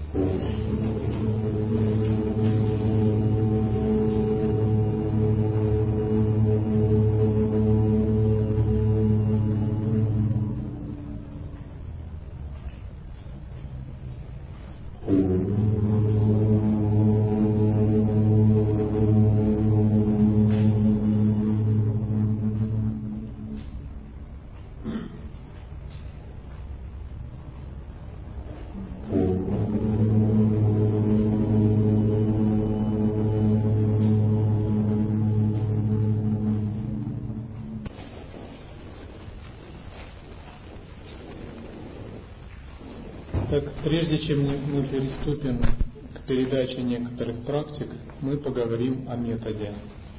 Прежде чем мы приступим к передаче некоторых практик, мы поговорим о методе.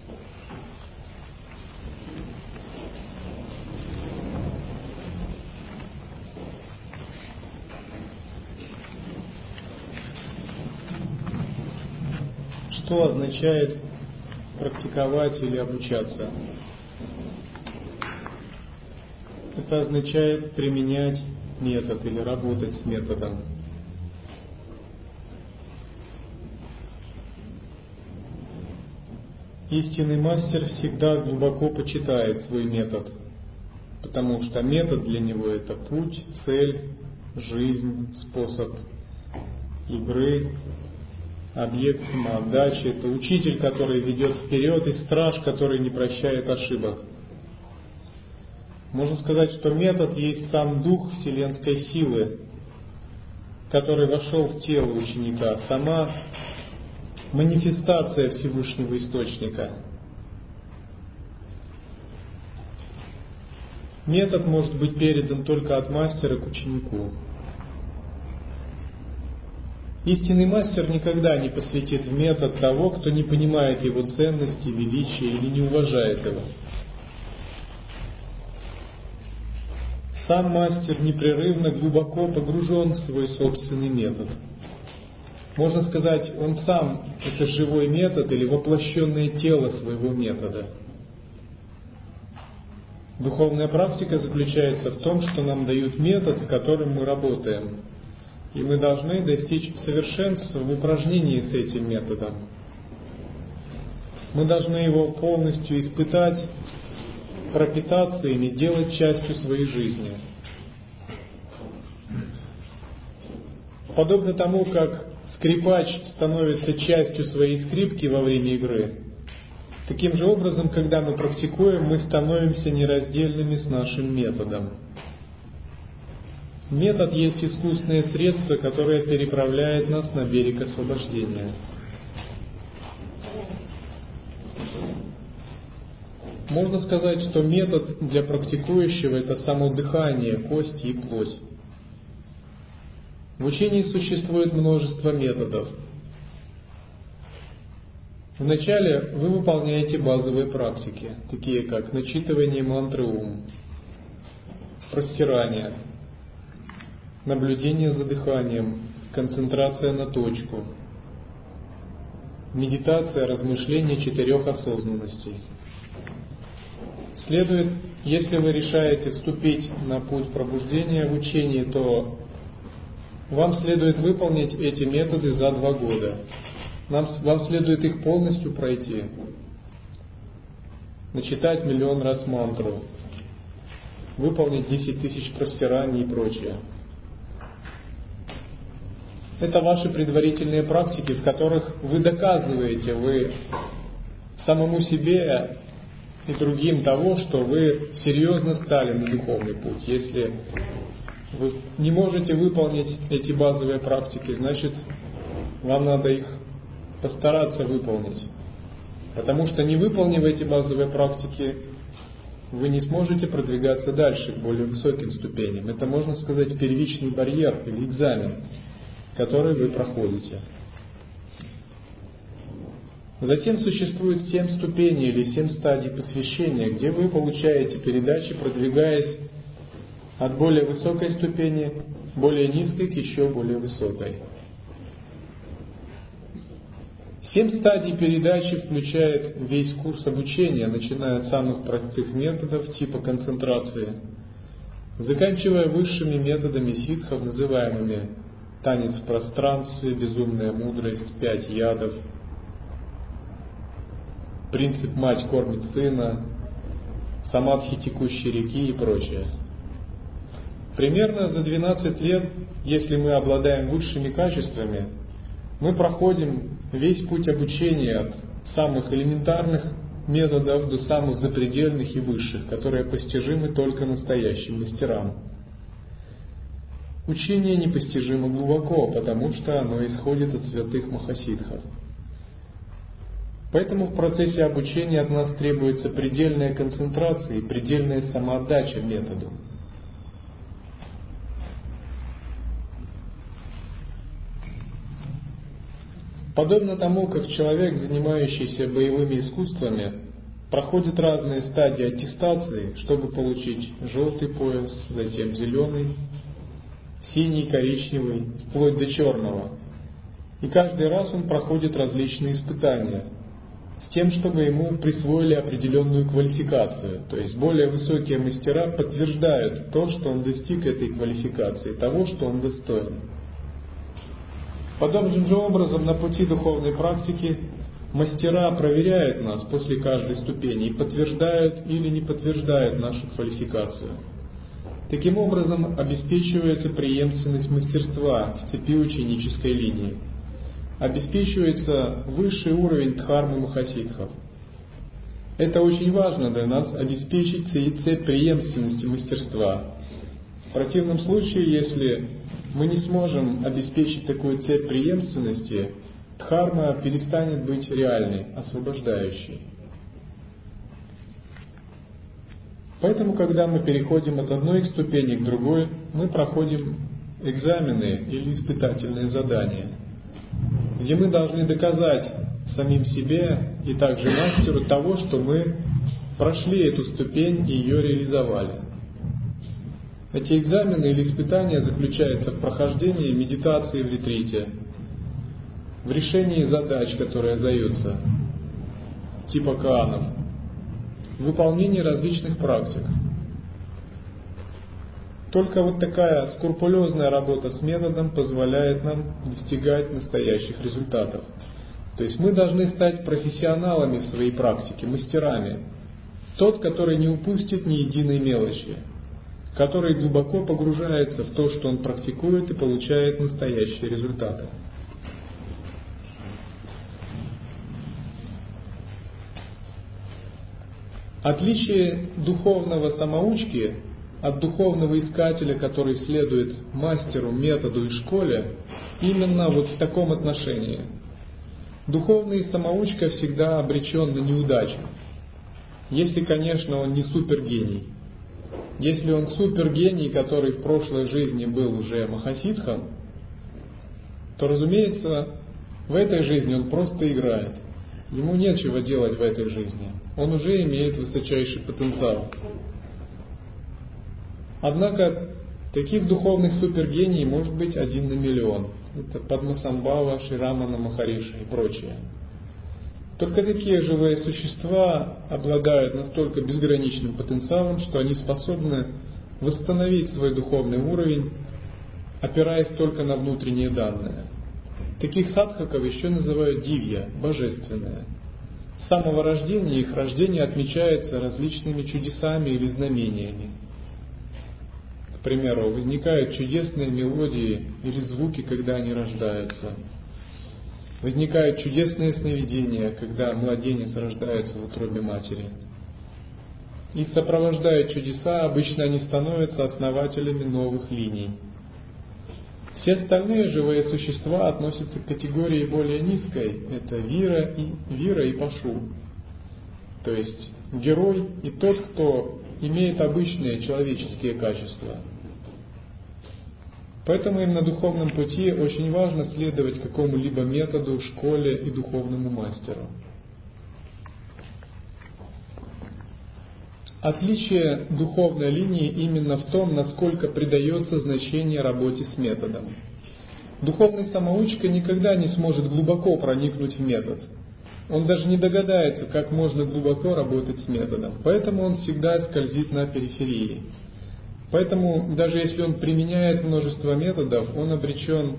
Что означает практиковать или обучаться? Это означает применять метод или работать с методом. Истинный мастер всегда глубоко почитает свой метод, потому что метод для него — это путь, цель, жизнь, способ игры, объект самоотдачи. Это учитель, который ведет вперед, и страж, который не прощает ошибок. Можно сказать, что метод есть сам дух вселенской силы, который вошел в тело ученика, сама манифестация Всевышнего Источника. Метод может быть передан только от мастера к ученику. Истинный мастер никогда не посвятит в метод того, кто не понимает его ценности, величия или не уважает его. Сам мастер непрерывно глубоко погружен в свой собственный метод. Можно сказать, он сам — это живой метод или воплощенное тело своего метода. Духовная практика заключается в том, что нам дают метод, с которым мы работаем. И мы должны достичь совершенства в упражнении с этим методом. Мы должны его полностью испытать, пропитаться им и делать частью своей жизни. Подобно тому, как скрипач становится частью своей скрипки во время игры, таким же образом, когда мы практикуем, мы становимся нераздельными с нашим методом. Метод есть искусственное средство, которое переправляет нас на берег освобождения. Можно сказать, что метод для практикующего — это само дыхание, кости и плоть. В учении существует множество методов. Вначале вы выполняете базовые практики, такие как начитывание мантры Ом, простирание, наблюдение за дыханием, концентрация на точку, медитация, размышление 4 осознанностей. Следует, если вы решаете вступить на путь пробуждения в учении, то вам следует выполнить эти методы за 2 года. Вам следует их полностью пройти. Начитать 1 000 000 раз мантру, выполнить 10 000 простираний и прочее. Это ваши предварительные практики, в которых вы доказываете самому себе и другим того, что вы серьезно стали на духовный путь. Если вы не можете выполнить эти базовые практики, значит, вам надо их постараться выполнить. Потому что, не выполнив эти базовые практики, вы не сможете продвигаться дальше к более высоким ступеням. Это, можно сказать, первичный барьер или экзамен, который вы проходите. Затем существует 7 ступеней или 7 стадий посвящения, где вы получаете передачи, продвигаясь от более высокой ступени, более низкой к еще более высокой. 7 стадий передачи включает весь курс обучения, начиная от самых простых методов типа концентрации, заканчивая высшими методами ситхов, называемыми танец в пространстве, безумная мудрость, 5 ядов, принцип «мать кормит сына», самадхи текущей реки и прочее. Примерно за 12 лет, если мы обладаем высшими качествами, мы проходим весь путь обучения от самых элементарных методов до самых запредельных и высших, которые постижимы только настоящим мастерам. Учение непостижимо глубоко, потому что оно исходит от святых махасидхов. Поэтому в процессе обучения от нас требуется предельная концентрация и предельная самоотдача методу. Подобно тому, как человек, занимающийся боевыми искусствами, проходит разные стадии аттестации, чтобы получить желтый пояс, затем зеленый, синий, коричневый, вплоть до черного. И каждый раз он проходит различные испытания, с тем, чтобы ему присвоили определенную квалификацию. То есть более высокие мастера подтверждают то, что он достиг этой квалификации, того, что он достоин. Подобным же образом на пути духовной практики мастера проверяют нас после каждой ступени и подтверждают или не подтверждают нашу квалификацию. Таким образом обеспечивается преемственность мастерства в цепи ученической линии. Обеспечивается высший уровень дхармы махасидхов. Это очень важно для нас, обеспечить цепь преемственности мастерства. В противном случае, если мы не сможем обеспечить такую цепь преемственности, дхарма перестанет быть реальной, освобождающей. Поэтому, когда мы переходим от одной ступени к другой, мы проходим экзамены или испытательные задания, где мы должны доказать самим себе и также мастеру того, что мы прошли эту ступень и ее реализовали. Эти экзамены или испытания заключаются в прохождении медитации в ретрите, в решении задач, которые задаются, типа каанов, в выполнении различных практик. Только вот такая скрупулезная работа с методом позволяет нам достигать настоящих результатов. То есть мы должны стать профессионалами в своей практике, мастерами. Тот, который не упустит ни единой мелочи, который глубоко погружается в то, что он практикует, и получает настоящие результаты. Отличие духовного самоучки от духовного искателя, который следует мастеру, методу и школе, именно вот в таком отношении. Духовный самоучка всегда обречен на неудачу, если, конечно, он не супергений. Если он супергений, который в прошлой жизни был уже махасидхом, то, разумеется, в этой жизни он просто играет. Ему нечего делать в этой жизни. Он уже имеет высочайший потенциал. Однако, таких духовных супергений может быть 1 на миллион. Это Падмасамбхава, Шри Рамана Махариши и прочее. Только такие живые существа обладают настолько безграничным потенциалом, что они способны восстановить свой духовный уровень, опираясь только на внутренние данные. Таких садхаков еще называют дивья, божественные. С самого рождения их рождение отмечается различными чудесами или знамениями. К примеру, возникают чудесные мелодии или звуки, когда они рождаются. Возникают чудесные сновидения, когда младенец рождается в утробе матери. Их сопровождают чудеса, обычно они становятся основателями новых линий. Все остальные живые существа относятся к категории более низкой. Это вира и пашу. То есть герой и тот, кто имеет обычные человеческие качества. Поэтому им на духовном пути очень важно следовать какому-либо методу, школе и духовному мастеру. Отличие духовной линии именно в том, насколько придается значение работе с методом. Духовный самоучка никогда не сможет глубоко проникнуть в метод. Он даже не догадается, как можно глубоко работать с методом. Поэтому он всегда скользит на периферии. Поэтому даже если он применяет множество методов, он обречен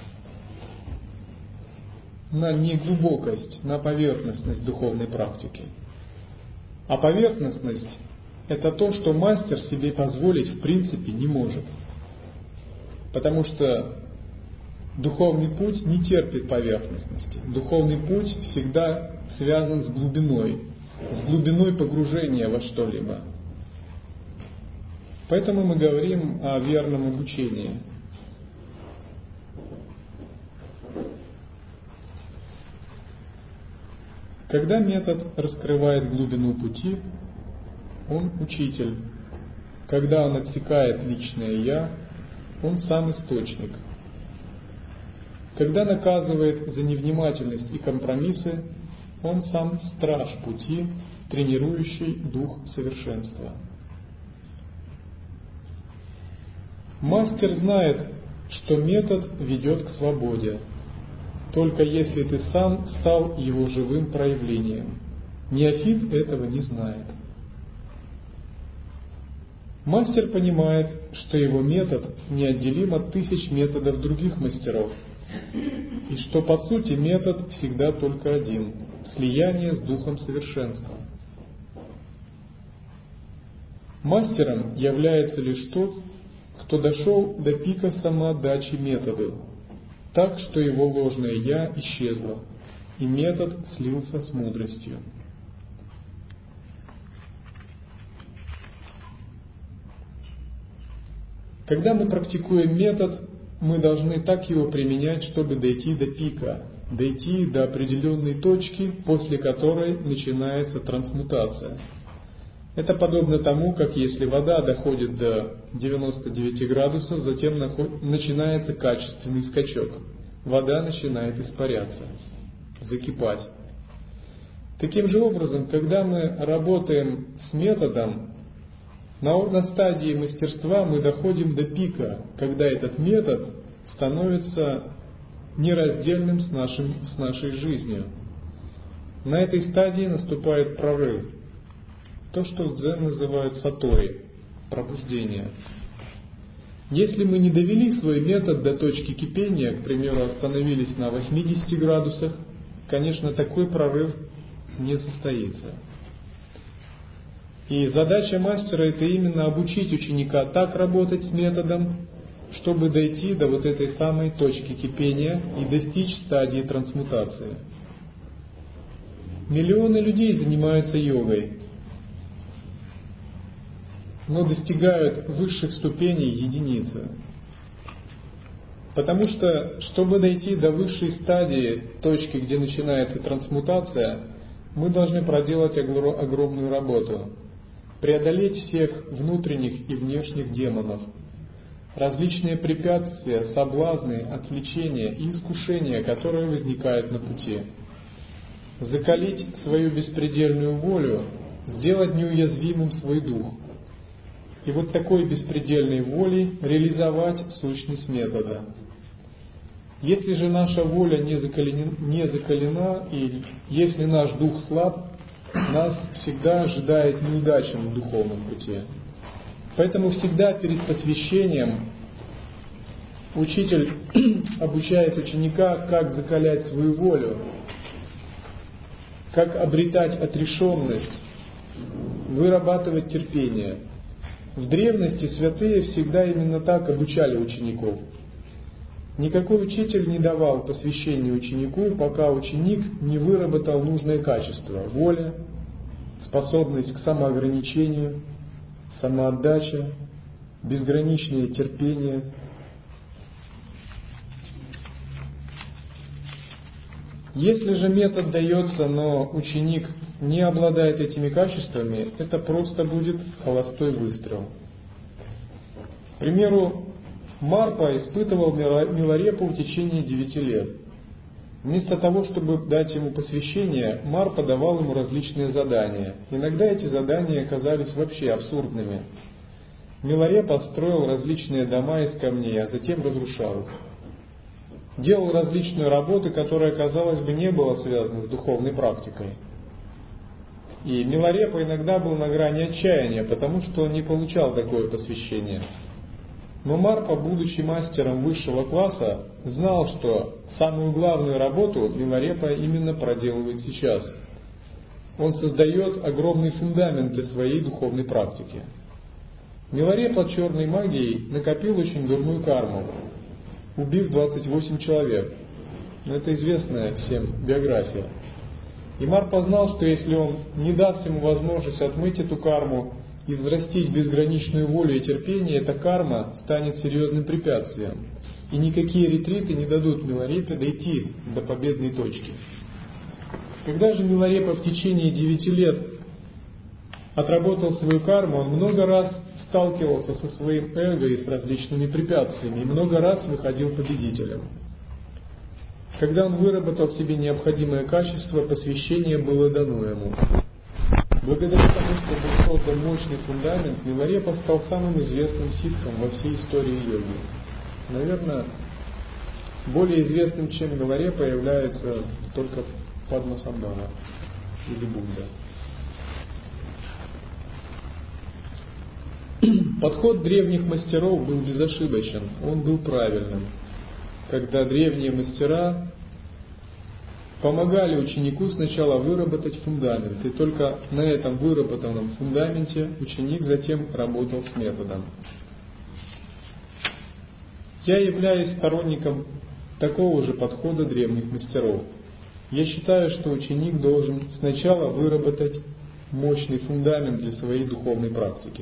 на неглубокость, на поверхностность духовной практики. А поверхностность – это то, что мастер себе позволить в принципе не может. Потому что духовный путь не терпит поверхностности. Духовный путь всегда связан с глубиной погружения во что-либо. Поэтому мы говорим о верном обучении. Когда метод раскрывает глубину пути, он учитель. Когда он отсекает личное «я», он сам источник. Когда наказывает за невнимательность и компромиссы, он сам страж пути, тренирующий дух совершенства. Мастер знает, что метод ведет к свободе, только если ты сам стал его живым проявлением. Неофит этого не знает. Мастер понимает, что его метод неотделим от тысяч методов других мастеров, и что по сути метод всегда только один – слияние с Духом Совершенства. Мастером является лишь тот, кто дошел до пика самоотдачи методу, так что его ложное «я» исчезло, и метод слился с мудростью. Когда мы практикуем метод, мы должны так его применять, чтобы дойти до пика, дойти до определенной точки, после которой начинается трансмутация. Это подобно тому, как если вода доходит до 99 градусов, затем начинается качественный скачок. Вода начинает испаряться, закипать. Таким же образом, когда мы работаем с методом, на стадии мастерства мы доходим до пика, когда этот метод становится нераздельным с нашей жизнью. На этой стадии наступает прорыв. То, что в дзен называют сатори, пробуждение. Если мы не довели свой метод до точки кипения, к примеру, остановились на 80 градусах, конечно, такой прорыв не состоится. И задача мастера – это именно обучить ученика так работать с методом, чтобы дойти до вот этой самой точки кипения и достичь стадии трансмутации. Миллионы людей занимаются йогой, но достигают высших ступеней единицы. Потому что, чтобы дойти до высшей стадии, точки, где начинается трансмутация, мы должны проделать огромную работу. Преодолеть всех внутренних и внешних демонов, различные препятствия, соблазны, отвлечения и искушения, которые возникают на пути. Закалить свою беспредельную волю, сделать неуязвимым свой дух. И вот такой беспредельной волей реализовать сущность метода. Если же наша воля не закалена, и если наш дух слаб, нас всегда ожидает неудача на духовном пути. Поэтому всегда перед посвящением учитель обучает ученика, как закалять свою волю, как обретать отрешенность, вырабатывать терпение. В древности святые всегда именно так обучали учеников. Никакой учитель не давал посвящения ученику, пока ученик не выработал нужное качество – воля, способность к самоограничению, самоотдача, безграничное терпение. Если же метод дается, но ученик не обладает этими качествами, это просто будет холостой выстрел. К примеру, Марпа испытывал Миларепу в течение 9 лет. Вместо того, чтобы дать ему посвящение, Марпа давал ему различные задания. Иногда эти задания оказались вообще абсурдными. Миларепа строил различные дома из камней, а затем разрушал их. Делал различную работу, которая, казалось бы, не была связана с духовной практикой. И Миларепа иногда был на грани отчаяния, потому что он не получал такое посвящение. Но Марпа, будучи мастером высшего класса, знал, что самую главную работу Миларепа именно проделывает сейчас. Он создает огромный фундамент для своей духовной практики. Миларепа черной магией накопил очень дурную карму, убив 28 человек. Это известная всем биография. И Марпа знал, что если он не даст ему возможность отмыть эту карму и взрастить безграничную волю и терпение, эта карма станет серьезным препятствием. И никакие ретриты не дадут Миларепе дойти до победной точки. Когда же Миларепа в течение 9 лет отработал свою карму, он много раз сталкивался со своим эго и с различными препятствиями, и много раз выходил победителем. Когда он выработал в себе необходимое качество, посвящение было дано ему. Благодаря тому, что был создан мощный фундамент, Миларепа стал самым известным ситхом во всей истории йоги. Наверное, более известным, чем Миларепа, является только Падмасамбхава или Будда. Подход древних мастеров был безошибочен, он был правильным. Когда древние мастера помогали ученику сначала выработать фундамент, и только на этом выработанном фундаменте ученик затем работал с методом. Я являюсь сторонником такого же подхода древних мастеров. Я считаю, что ученик должен сначала выработать мощный фундамент для своей духовной практики.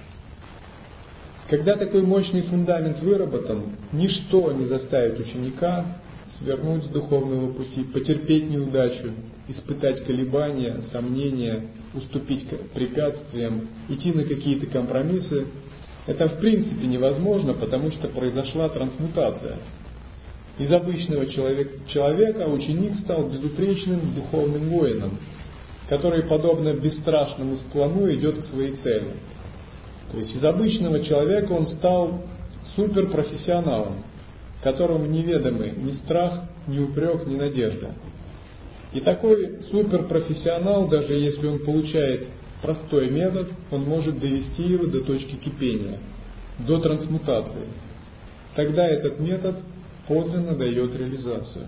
Когда такой мощный фундамент выработан, ничто не заставит ученика свернуть с духовного пути, потерпеть неудачу, испытать колебания, сомнения, уступить препятствиям, идти на какие-то компромиссы. Это в принципе невозможно, потому что произошла трансмутация. Из обычного человека ученик стал безупречным духовным воином, который, подобно бесстрашному слону, идет к своей цели. То есть из обычного человека он стал суперпрофессионалом, которому неведомы ни страх, ни упрек, ни надежда. И такой суперпрофессионал, даже если он получает простой метод, он может довести его до точки кипения, до трансмутации. Тогда этот метод подлинно дает реализацию.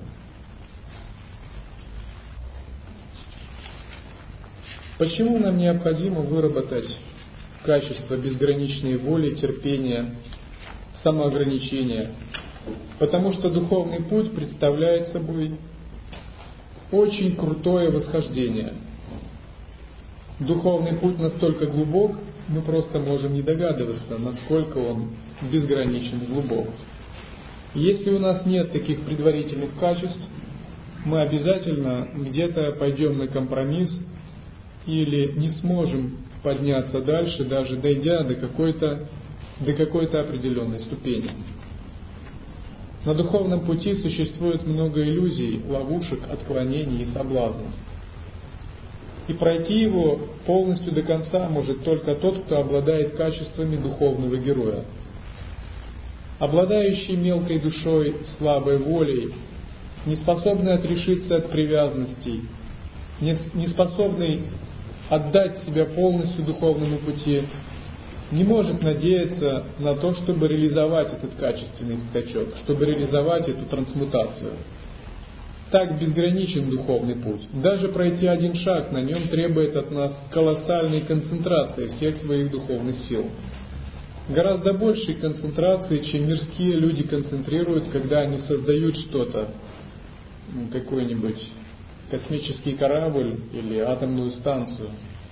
Почему нам необходимо выработать качество безграничной воли, терпения, самоограничения? Потому что духовный путь представляет собой очень крутое восхождение. Духовный путь настолько глубок, мы просто можем не догадываться, насколько он безграничен глубок. Если у нас нет таких предварительных качеств, мы обязательно где-то пойдем на компромисс или не сможем подняться дальше, даже дойдя до какой-то определенной ступени. На духовном пути существует много иллюзий, ловушек, отклонений и соблазнов. И пройти его полностью до конца может только тот, кто обладает качествами духовного героя. Обладающий мелкой душой, слабой волей, не способный отрешиться от привязанностей, не способный отдать себя полностью духовному пути, не может надеяться на то, чтобы реализовать этот качественный скачок, чтобы реализовать эту трансмутацию. Так безграничен духовный путь. Даже пройти один шаг на нем требует от нас колоссальной концентрации всех своих духовных сил. Гораздо большей концентрации, чем мирские люди концентрируют, когда они создают что-то, какой-нибудь космический корабль или атомную станцию.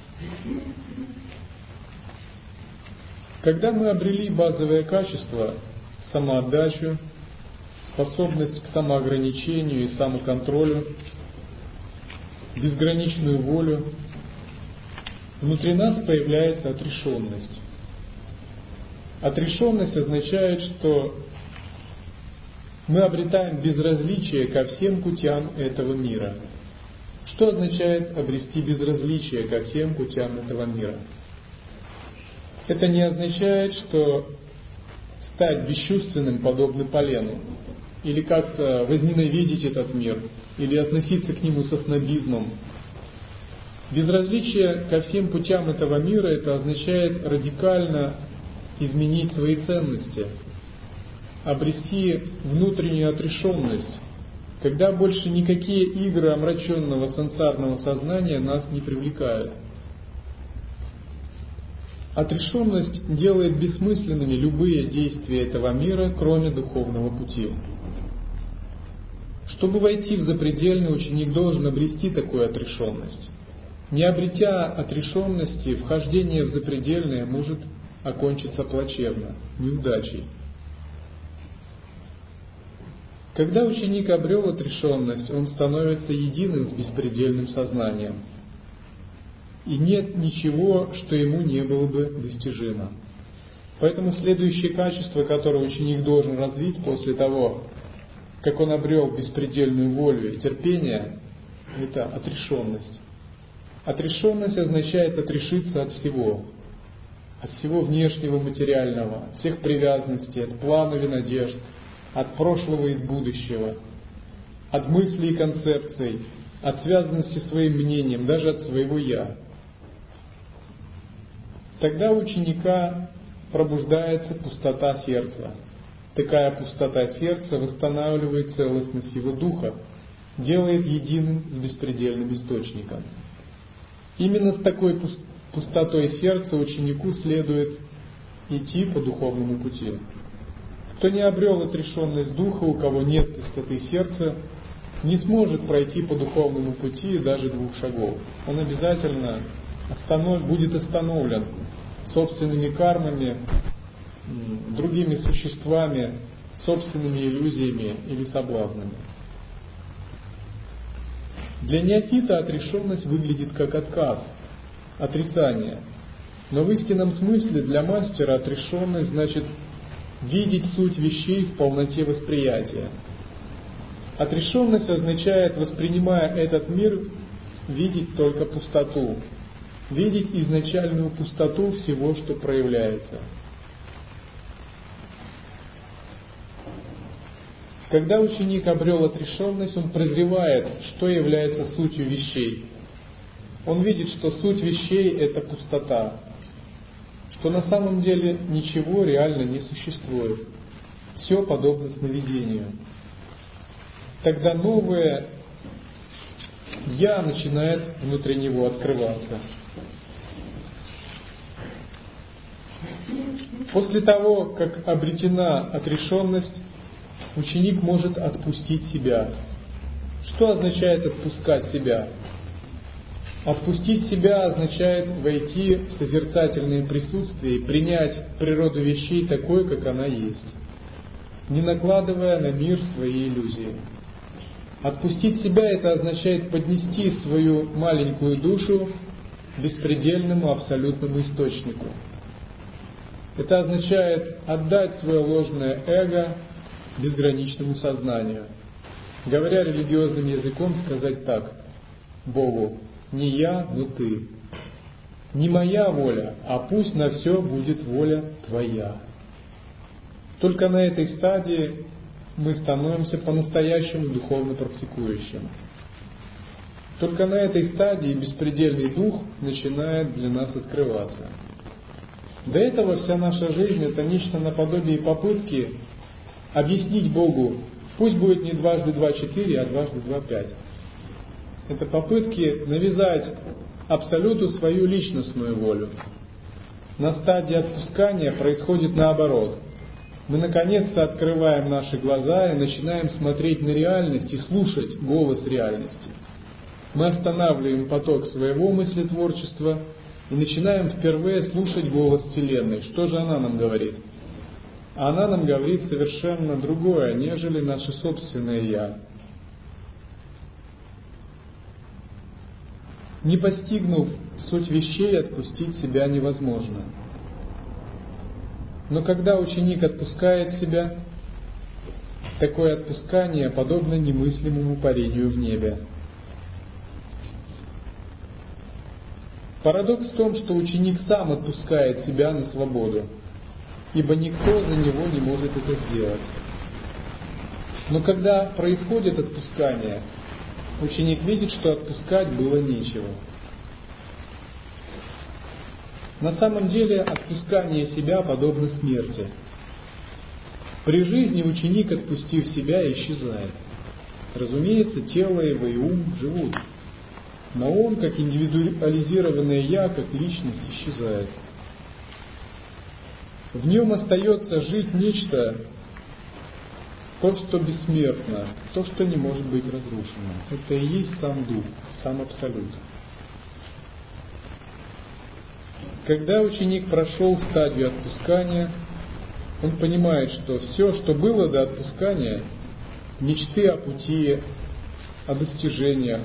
Когда мы обрели базовое качество, самоотдачу, способность к самоограничению и самоконтролю, безграничную волю, внутри нас появляется отрешенность. Отрешенность означает, что мы обретаем безразличие ко всем путям этого мира. Что означает обрести безразличие ко всем путям этого мира? Это не означает, что стать бесчувственным, подобно полену, или как-то возненавидеть этот мир, или относиться к нему со снобизмом. Безразличие ко всем путям этого мира — это означает радикально изменить свои ценности, обрести внутреннюю отрешенность, когда больше никакие игры омраченного сансарного сознания нас не привлекают. Отрешенность делает бессмысленными любые действия этого мира, кроме духовного пути. Чтобы войти в запредельный, ученик должен обрести такую отрешенность. Не обретя отрешенности, вхождение в запредельное может окончиться плачевно, неудачей. Когда ученик обрел отрешенность, он становится единым с беспредельным сознанием. И нет ничего, что ему не было бы достижимо. Поэтому следующее качество, которое ученик должен развить после того, как он обрел беспредельную волю и терпение, это отрешенность. Отрешенность означает отрешиться от всего внешнего материального, от всех привязанностей, от планов и надежд, от прошлого и будущего, от мыслей и концепций, от связанности с своим мнением, даже от своего «я». Тогда у ученика пробуждается пустота сердца. Такая пустота сердца восстанавливает целостность его духа, делает единым с беспредельным источником. Именно с такой пустотой сердца ученику следует идти по духовному пути. Кто не обрел отрешенность духа, у кого нет пустоты сердца, не сможет пройти по духовному пути даже 2 шагов. Он обязательно будет остановлен собственными кармами, другими существами, собственными иллюзиями или соблазнами. Для неофита отрешенность выглядит как отказ, отрицание. Но в истинном смысле для мастера отрешенность значит видеть суть вещей в полноте восприятия. Отрешенность означает, воспринимая этот мир, видеть только пустоту, видеть изначальную пустоту всего, что проявляется. Когда ученик обрел отрешенность, он прозревает, что является сутью вещей. Он видит, что суть вещей – это пустота, что на самом деле ничего реально не существует. Все подобно сновидению. Тогда новое «я» начинает внутри него открываться. После того, как обретена отрешенность, ученик может отпустить себя. Что означает отпускать себя? Отпустить себя означает войти в созерцательное присутствие и принять природу вещей такой, как она есть, не накладывая на мир свои иллюзии. Отпустить себя — это означает поднести свою маленькую душу к беспредельному абсолютному источнику. Это означает отдать свое ложное эго безграничному сознанию. Говоря религиозным языком, сказать так Богу: не я, но ты. Не моя воля, а пусть на все будет воля твоя. Только на этой стадии мы становимся по-настоящему духовно практикующим. Только на этой стадии беспредельный дух начинает для нас открываться. До этого вся наша жизнь — это нечто наподобие попытки объяснить Богу, пусть будет не 2 × 2 = 4, а 2 × 2 = 5. Это попытки навязать Абсолюту свою личностную волю. На стадии отпускания происходит наоборот. Мы наконец-то открываем наши глаза и начинаем смотреть на реальность и слушать голос реальности. Мы останавливаем поток своего мыслетворчества и начинаем впервые слушать голос Вселенной. Что же она нам говорит? Она нам говорит совершенно другое, нежели наше собственное «я». Не постигнув суть вещей, отпустить себя невозможно. Но когда ученик отпускает себя, такое отпускание подобно немыслимому парению в небе. Парадокс в том, что ученик сам отпускает себя на свободу, ибо никто за него не может это сделать. Но когда происходит отпускание, ученик видит, что отпускать было нечего. На самом деле отпускание себя подобно смерти. При жизни ученик, отпустив себя, исчезает. Разумеется, тело его и ум живут, но он, как индивидуализированное «я», как личность, исчезает. В нем остается жить нечто, то, что бессмертно, то, что не может быть разрушено. Это и есть сам Дух, сам Абсолют. Когда ученик прошел стадию отпускания, он понимает, что все, что было до отпускания, мечты о пути, о достижениях,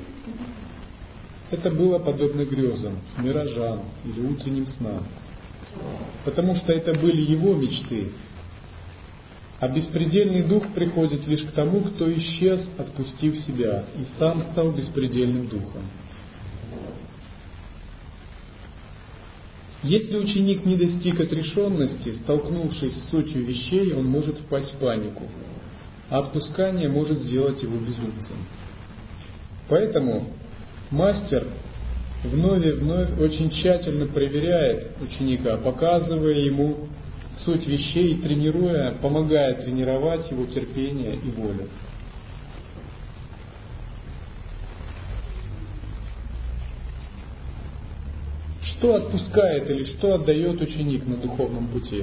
это было подобно грезам, миражам или утренним снам. Потому что это были его мечты. А беспредельный дух приходит лишь к тому, кто исчез, отпустив себя, и сам стал беспредельным духом. Если ученик не достиг отрешенности, столкнувшись с сутью вещей, он может впасть в панику, а отпускание может сделать его безумцем. Поэтому мастер вновь и вновь очень тщательно проверяет ученика, показывая ему суть вещей и тренируя, помогая тренировать его терпение и волю. Что отпускает или что отдает ученик на духовном пути?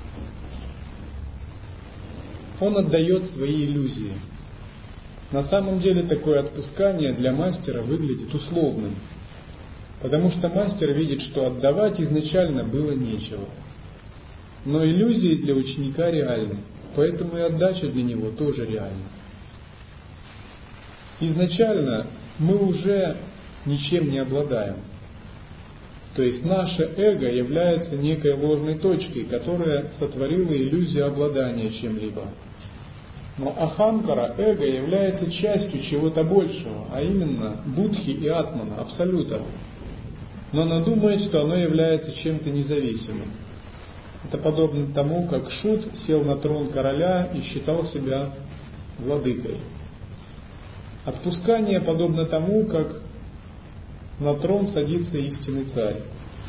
Он отдает свои иллюзии. На самом деле такое отпускание для мастера выглядит условным, потому что мастер видит, что отдавать изначально было нечего. Но иллюзии для ученика реальны, поэтому и отдача для него тоже реальна. Изначально мы уже ничем не обладаем. То есть наше эго является некой ложной точкой, которая сотворила иллюзию обладания чем-либо. Но ахамкара, эго, является частью чего-то большего, а именно будхи и атмана, абсолюта. Но оно думает, что оно является чем-то независимым. Это подобно тому, как Шут сел на трон короля и считал себя владыкой. Отпускание подобно тому, как на трон садится истинный царь.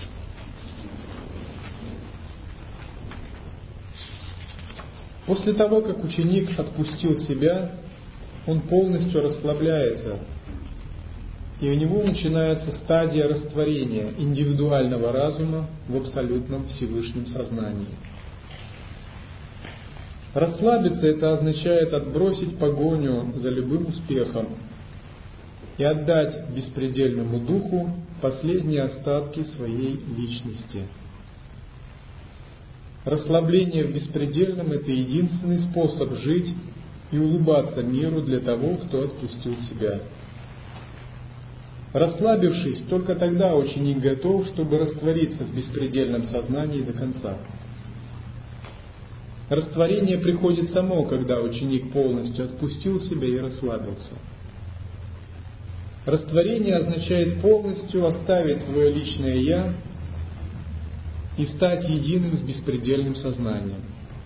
После того, как ученик отпустил себя, он полностью расслабляется, и у него начинается стадия растворения индивидуального разума в абсолютном Всевышнем сознании. Расслабиться — это означает отбросить погоню за любым успехом и отдать беспредельному духу последние остатки своей личности. Расслабление в беспредельном — это единственный способ жить и улыбаться миру для того, кто отпустил себя. Расслабившись, только тогда ученик готов, чтобы раствориться в беспредельном сознании до конца. Растворение приходит само, когда ученик полностью отпустил себя и расслабился. Растворение означает полностью оставить свое личное «я» и стать единым с беспредельным сознанием.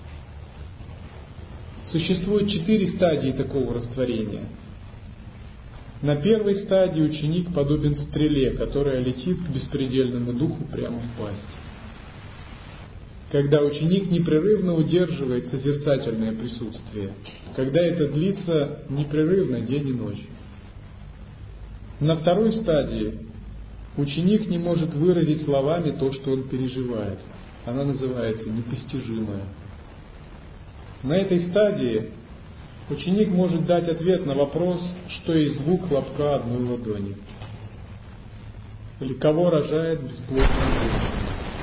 Существует 4 стадии такого растворения. На первой стадии ученик подобен стреле, которая летит к беспредельному духу прямо в пасть. Когда ученик непрерывно удерживает созерцательное присутствие, когда это длится непрерывно день и ночь. На второй стадии ученик не может выразить словами то, что он переживает. Она называется непостижимая. На этой стадии ученик может дать ответ на вопрос, что есть звук хлопка одной ладони. Или кого рожает бесплодная женщина.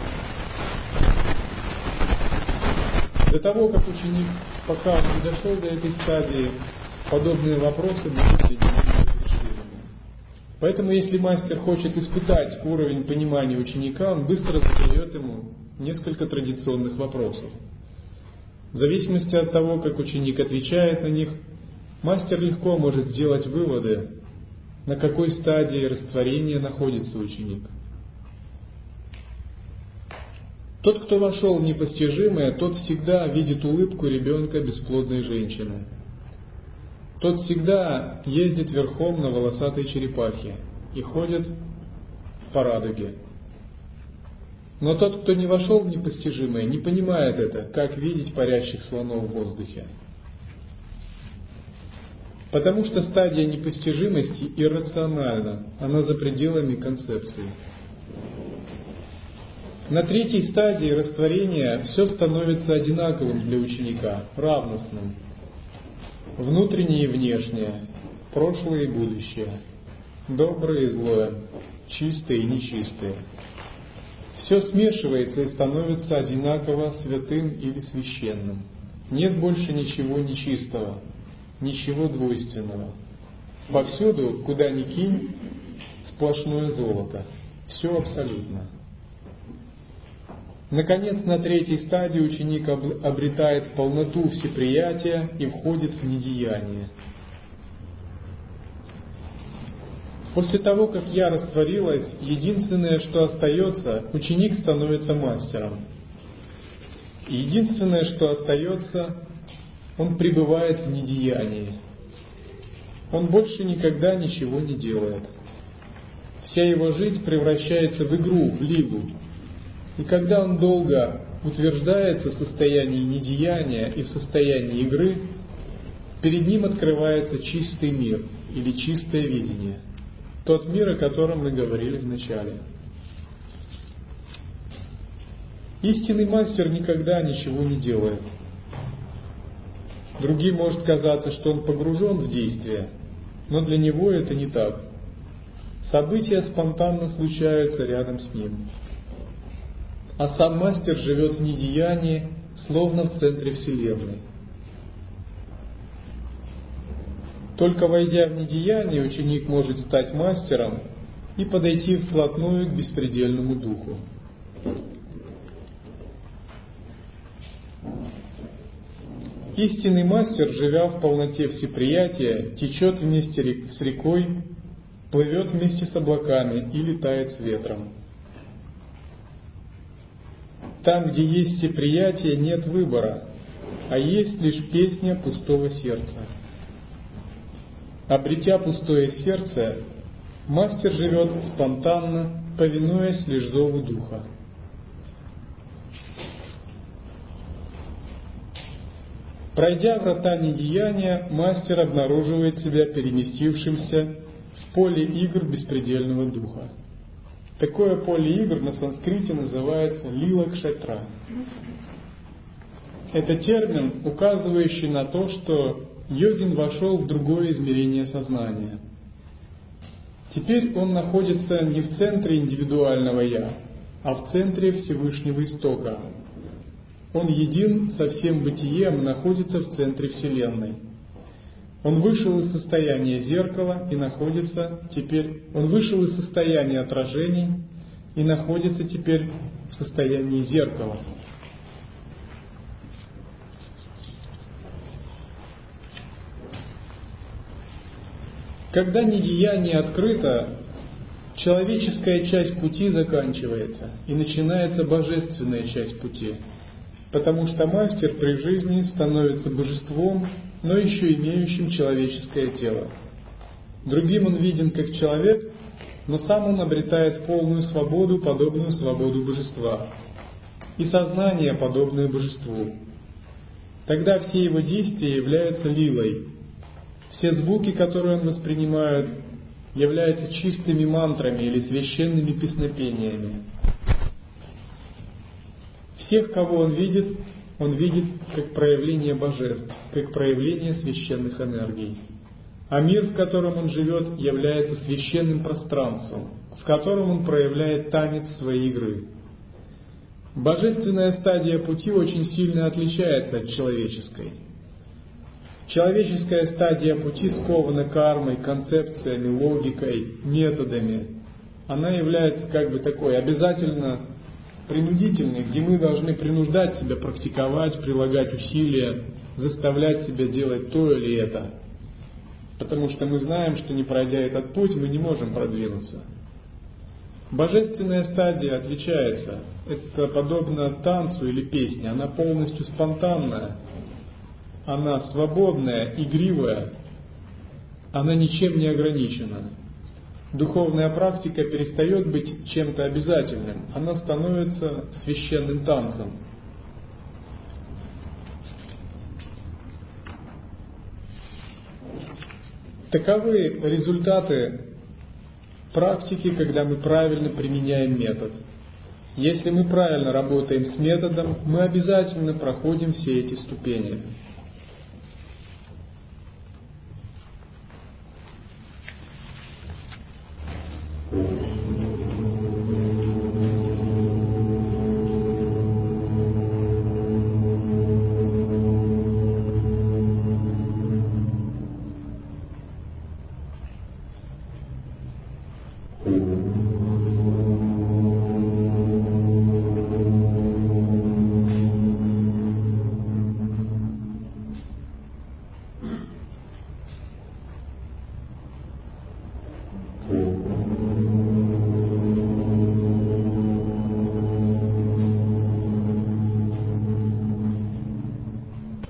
До того, как ученик, пока он не дошел до этой стадии, подобные вопросы будут для него неразрешимыми. Поэтому, если мастер хочет испытать уровень понимания ученика, он быстро задает ему несколько традиционных вопросов. В зависимости от того, как ученик отвечает на них, мастер легко может сделать выводы, на какой стадии растворения находится ученик. Тот, кто вошел в непостижимое, тот всегда видит улыбку ребенка бесплодной женщины. Тот всегда ездит верхом на волосатой черепахе и ходит по радуге. Но тот, кто не вошел в непостижимое, не понимает это, как видеть парящих слонов в воздухе. Потому что стадия непостижимости иррациональна, она за пределами концепции. На третьей стадии растворения все становится одинаковым для ученика, равностным. Внутреннее и внешнее, прошлое и будущее, доброе и злое, чистое и нечистое. Все смешивается и становится одинаково святым или священным. Нет больше ничего нечистого, ничего двойственного. Повсюду, куда ни кинь, сплошное золото. Все абсолютно. Наконец, на третьей стадии ученик обретает полноту всеприятия и входит в недеяние. После того, как я растворилась, единственное, что остается, ученик становится мастером. И единственное, что остается, он пребывает в недеянии. Он больше никогда ничего не делает. Вся его жизнь превращается в игру, в лигу. И когда он долго утверждается в состоянии недеяния и в состоянии игры, перед ним открывается чистый мир или чистое видение. Тот мир, о котором мы говорили в начале. Истинный мастер никогда ничего не делает. Другим может казаться, что он погружен в действие, но для него это не так. События спонтанно случаются рядом с ним. А сам мастер живет в недеянии, словно в центре Вселенной. Только войдя в недеяние, ученик может стать мастером и подойти вплотную к беспредельному духу. Истинный мастер, живя в полноте всеприятия, течет вместе с рекой, плывет вместе с облаками и летает с ветром. Там, где есть всеприятие, нет выбора, а есть лишь песня пустого сердца. Обретя пустое сердце, мастер живет спонтанно, повинуясь лишь зову духа. Пройдя врата недеяния, мастер обнаруживает себя переместившимся в поле игр беспредельного духа. Такое поле игр на санскрите называется лила-кшетра. Это термин, указывающий на то, что йогин вошел в другое измерение сознания. Теперь он находится не в центре индивидуального «я», а в центре Всевышнего Истока. Он един со всем бытием, находится в центре Вселенной. Он вышел из состояния зеркала и находится теперь... Он вышел из состояния отражений и находится теперь в состоянии зеркала. Когда недеяние открыто, человеческая часть пути заканчивается, и начинается божественная часть пути, потому что мастер при жизни становится божеством, но еще имеющим человеческое тело. Другим он виден как человек, но сам он обретает полную свободу, подобную свободу божества, и сознание, подобное божеству. Тогда все его действия являются лилой. Все звуки, которые он воспринимает, являются чистыми мантрами или священными песнопениями. Всех, кого он видит как проявление божеств, как проявление священных энергий. А мир, в котором он живет, является священным пространством, в котором он проявляет танец своей игры. Божественная стадия пути очень сильно отличается от человеческой. Человеческая стадия пути скована кармой, концепциями, логикой, методами. Она является как бы такой обязательно принудительной, где мы должны принуждать себя практиковать, прилагать усилия, заставлять себя делать то или это. Потому что мы знаем, что не пройдя этот путь, мы не можем продвинуться. Божественная стадия отличается. Это подобно танцу или песне. Она полностью спонтанная. Она свободная, игривая. Она ничем не ограничена. духовная практика перестает быть чем-то обязательным, она становится священным танцем. Таковы результаты практики, когда мы правильно применяем метод. Если мы правильно работаем с методом, мы обязательно проходим все эти ступени.